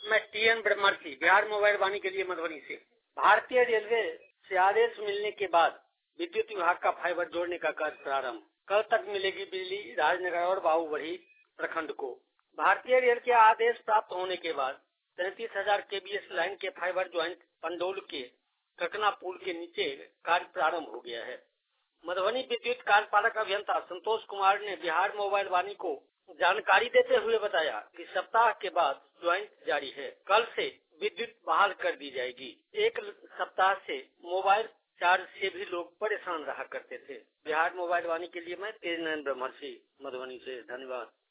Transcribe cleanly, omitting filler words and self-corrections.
मैं टी.एन. ब्रह्मर्षि, बिहार मोबाइल वाणी के लिए मधुबनी से। भारतीय रेलवे से आदेश मिलने के बाद विद्युत विभाग का फाइबर जोड़ने का कार्य प्रारंभ। कल तक मिलेगी बिजली राजनगर और बाबूबड़ी प्रखंड को। भारतीय रेल के आदेश प्राप्त होने के बाद 33,000 केबीएस लाइन के फाइबर ज्वाइंट पंडोल के ककना पुल के नीचे कार्य प्रारंभ हो गया है। मधुबनी विद्युत कार्यपालक अभियंता संतोष कुमार ने बिहार मोबाइल वाणी को जानकारी देते हुए बताया कि सप्ताह के बाद ज्वाइंट जारी है। कल से विद्युत बहाल कर दी जाएगी। एक सप्ताह से मोबाइल चार्ज से भी लोग परेशान रहा करते थे। बिहार मोबाइल वाणी के लिए मैं तेज नयन ब्रह्मर्षि, मधुबनी से। धन्यवाद।